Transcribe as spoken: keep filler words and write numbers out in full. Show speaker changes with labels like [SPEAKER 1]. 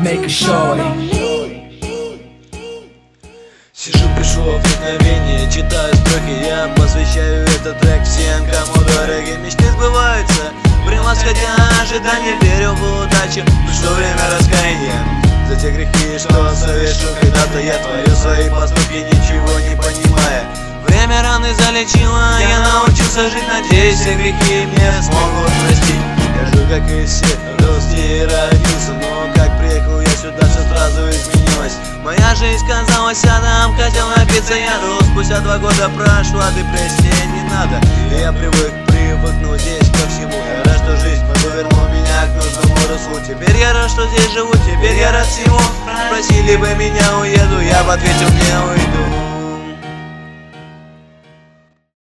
[SPEAKER 1] make a shorty.
[SPEAKER 2] Сижу, пишу вдохновение, читаю строки. Я посвящаю этот трек всем, кому дороги. Мечты сбываются, превосходя ожидания. Верю в удачу, пришло время раскаяния за те грехи, что совершил когда-то. Я творю свои поступки, ничего не понимая. Время раны залечило, я научился жить. Надеюсь, все грехи мне смогут простить. Я жил, как и все, рос и родился, но как приехал я сюда, все сразу изменилось. Моя жизнь казалась адом, хотел напиться яду. Спустя два года прошла депрессия, не надо. И я привык, привыкнул здесь ко всему. Я рад, что жизнь повернула меня к нужному руслу. Теперь я рад, что здесь живу, теперь я рад всему. Просили бы меня, уеду, я бы ответил, не уйду.